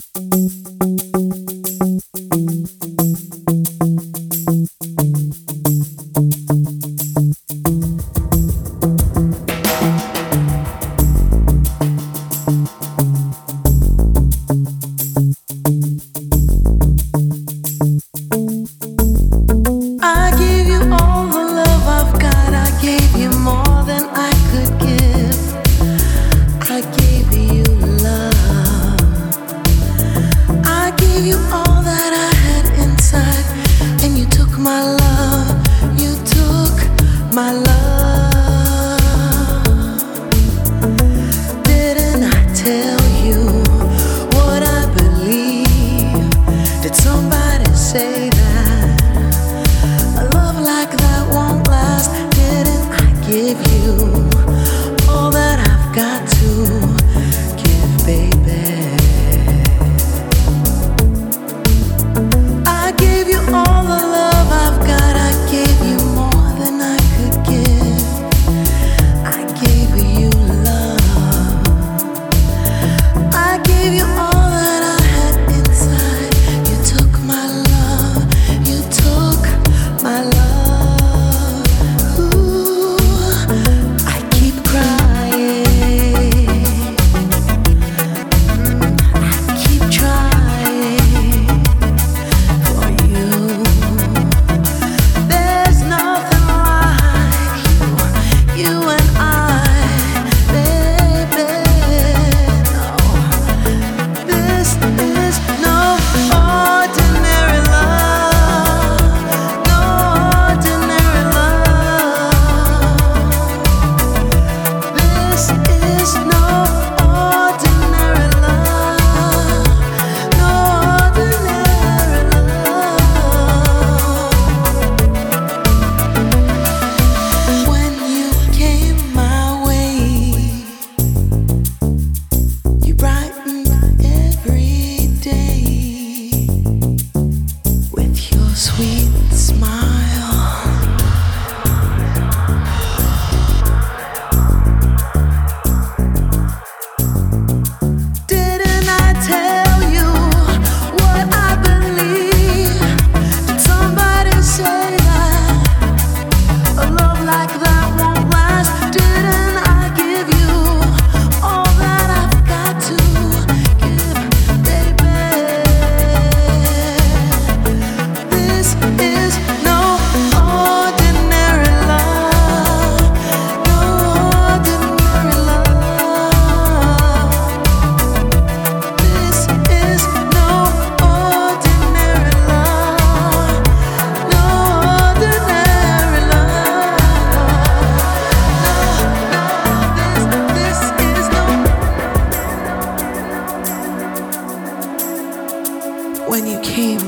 When you came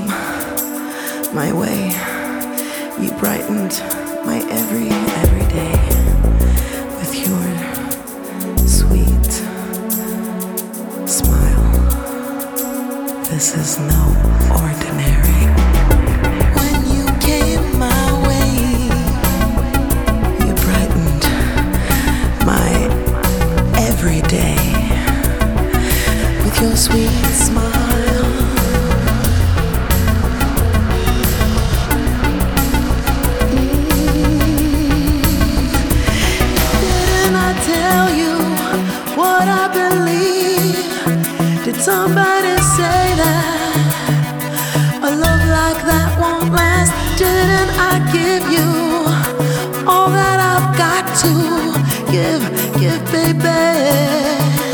my way, you brightened my every day with your sweet smile. This is no ordinary. When you came my way, you brightened my every day with your sweet smile. What I believe. Did somebody say that a love like that won't last? Didn't I give you all that I've got to give, baby?